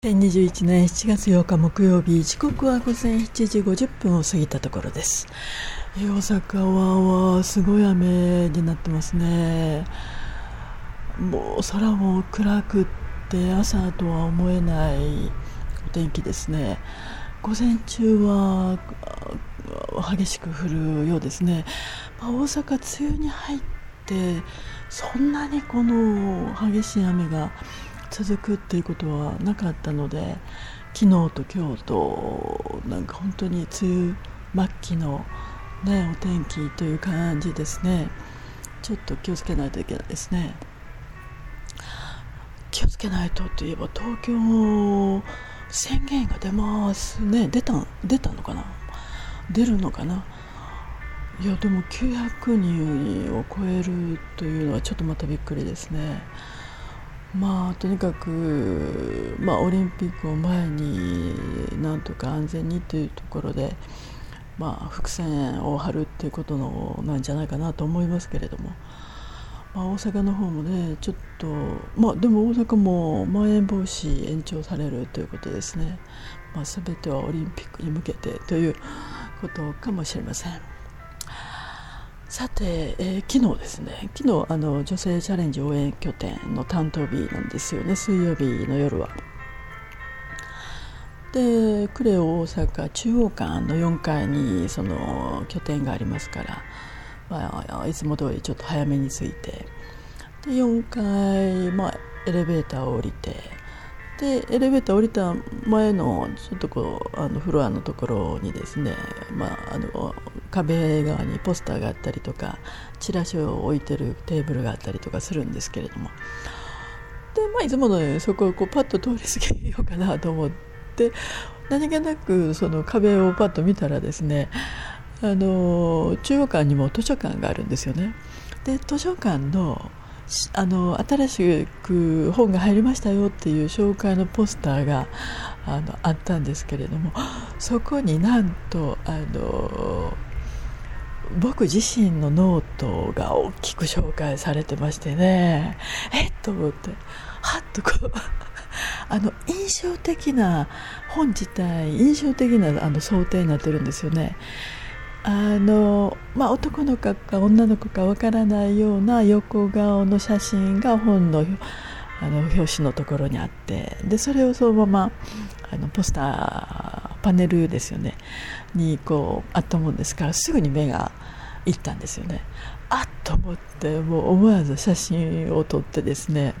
2021年7月8日木曜日、時刻は午前7時50分を過ぎたところです。大阪はすごい雨になってますね。もう空も暗くって朝とは思えないお天気ですね。午前中は激しく降るようですね。大阪梅雨に入ってそんなにこの激しい雨が続くっていうことはなかったので、昨日と今日となんか本当に梅雨末期の、お天気という感じですね。ちょっと気をつけないといけないですね。気をつけないとといえば、東京宣言が出ますね。出たのかな、出るのかな。いやでも900人を超えるというのはちょっとまたびっくりですね。とにかく、オリンピックを前になんとか安全にというところで、伏線を張るっていうことのなんじゃないかなと思いますけれども、大阪の方もねちょっと、でも大阪もまん延防止延長されるということですね。全てはオリンピックに向けてということかもしれません。さて、昨日ですね、女性チャレンジ応援拠点の担当日なんですよね、水曜日の夜は。で、呉大阪中央館の4階にその拠点がありますから、いつも通りちょっと早めに着いて、で4階、エレベーターを降りて、でエレベーター降りた前のちょっとフロアのところにですね、壁側にポスターがあったりとかチラシを置いてるテーブルがあったりとかするんですけれども、で、いつものようにそこをパッと通り過ぎようかなと思って、何気なくその壁をパッと見たらですね、中央館にも図書館があるんですよね。で図書館の新しく本が入りましたよっていう紹介のポスターがあったんですけれども、そこになんと僕自身のノートが大きく紹介されてましてね、と思って、はっと印象的な本自体、印象的な想定になってるんですよね。男の子か女の子かわからないような横顔の写真が本の表紙のところにあって、でそれをそのままポスターパネルですよねにあったもんですから、すぐに目がいったんですよね。あっと思って、もう思わず写真を撮ってですね、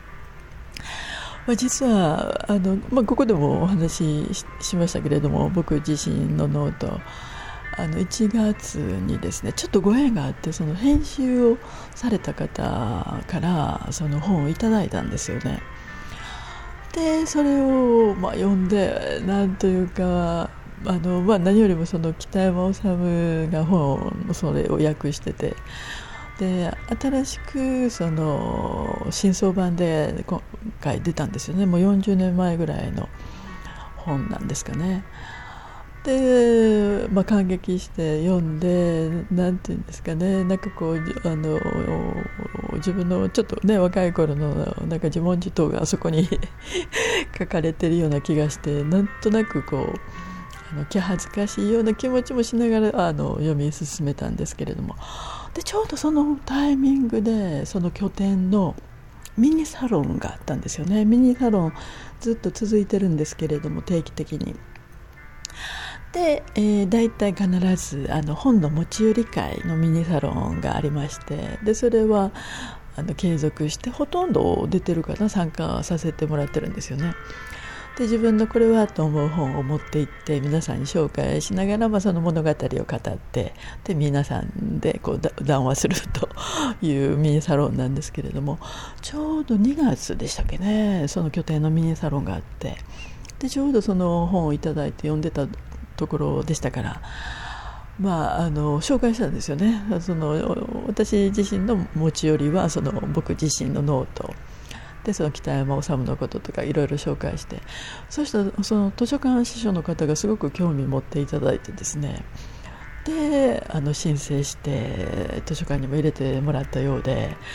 実はここでもお話 しましたけれども、僕自身のノート1月にですね、ちょっとご縁があって、その編集をされた方からその本をいただいたんですよね。でそれを読んで、なんというか何よりもその北山治が本それを訳してて、で新しくその新装版で今回出たんですよね。もう40年前ぐらいの本なんですかね。で、感激して読んで、なんていうんですかね、なんか自分のちょっとね若い頃のなんか自問自答があそこに書かれてるような気がして、なんとなく気恥ずかしいような気持ちもしながら読み進めたんですけれども、でちょうどそのタイミングでその拠点のミニサロンがあったんですよね。ミニサロンずっと続いてるんですけれども、定期的に。で、大体必ず本の持ち寄り会のミニサロンがありまして、でそれは継続してほとんど出てるかな、参加させてもらってるんですよね。で自分のこれはと思う本を持って行って皆さんに紹介しながら、その物語を語って、で皆さんで談話するというミニサロンなんですけれども、ちょうど2月でしたっけね、その拠点のミニサロンがあって、でちょうどその本をいただいて読んでたところでしたから、紹介したんですよね。私自身の持ち寄りは僕自身のノートで、その北山治のこととかいろいろ紹介して、そしたらその図書館司書の方がすごく興味持っていただいてですね、で申請して図書館にも入れてもらったようで、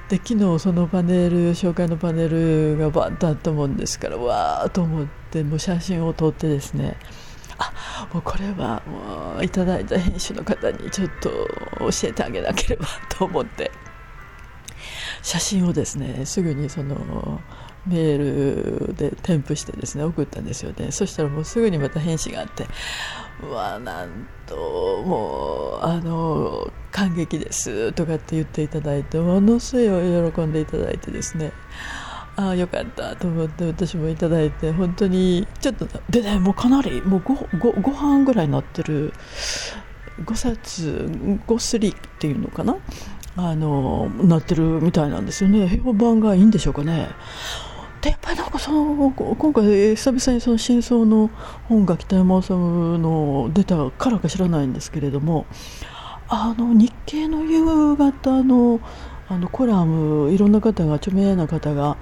で昨日その紹介のパネルがバッとあったもんですから、わーと思ってもう写真を撮ってですね、もうこれはもういただいた編集の方にちょっと教えてあげなければと思って写真をですねすぐにそのメールで添付してですね送ったんですよね。そしたらもうすぐにまた返信があって、なんともう感激ですとかって言っていただいて、ものすごい喜んでいただいてですね、よかったと思って私もいただいて、本当にちょっとでね、もうかなりもう 5版ぐらいになってる、5冊5スリっていうのかな、なってるみたいなんですよね。評判がいいんでしょうかね。でやっぱりなんか今回久々にその真相の本が北山治の出たからか知らないんですけれども、日経の夕方のコラム、いろんな方が著名な方が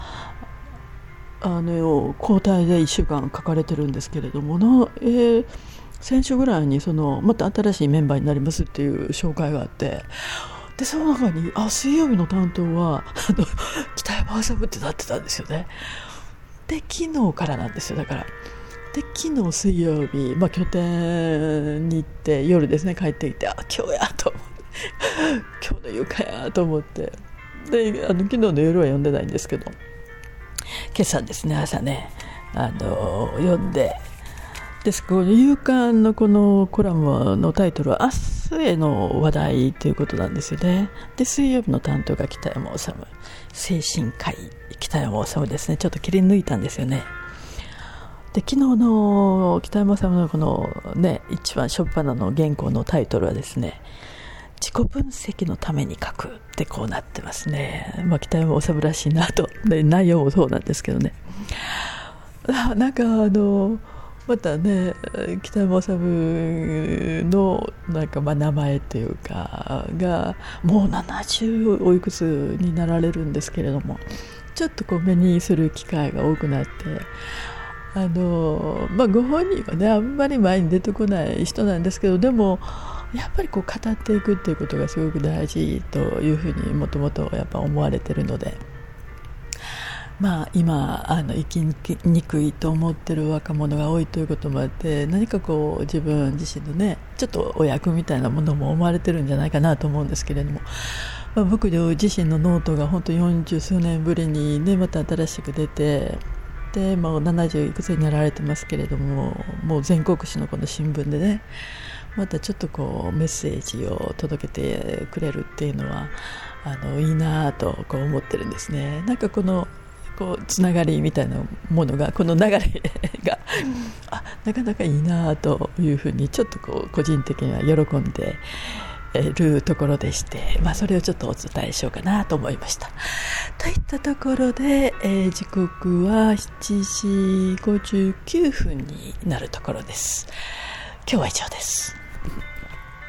交代で1週間書かれてるんですけれども先週ぐらいにまた新しいメンバーになりますっていう紹介があって、でその中に水曜日の担当は北山治ってなってたんですよね。で昨日からなんですよ。だからで昨日水曜日、拠点に行って夜ですね帰ってきて、今日やと思って今日の床やと思って、で昨日の夜は読んでないんですけど、今朝ですね朝ね読んで、この夕刊のこのコラムのタイトルは明日への話題ということなんですよね。で水曜日の担当が北山治、精神科医北山治ですね。ちょっと切り抜いたんですよね。で昨日の北山治のこのね一番初っ端の原稿のタイトルはですね、自己分析のために書くってこうなってますね。北山治らしいなと。で内容もそうなんですけどね、なんかまたね北山治のなんか名前というかがもう70おいくつになられるんですけれども、ちょっと目にする機会が多くなって、ご本人はねあんまり前に出てこない人なんですけど、でもやっぱり語っていくっていうことがすごく大事というふうにもともとやっぱ思われているので、今生きにくいと思ってる若者が多いということもあって、何か自分自身のねちょっとお役みたいなものも思われてるんじゃないかなと思うんですけれども、僕自身のノートが本当40数年ぶりにねまた新しく出て、でもう70いくつになられてますけれども、もう全国紙のこの新聞でねまたちょっとメッセージを届けてくれるっていうのはいいなと思ってるんですね。なんかつながりみたいなものがこの流れがなかなかいいなというふうにちょっと個人的には喜んでるところでして、それをちょっとお伝えしようかなと思いました。といったところで、時刻は7時59分になるところです。今日は以上です。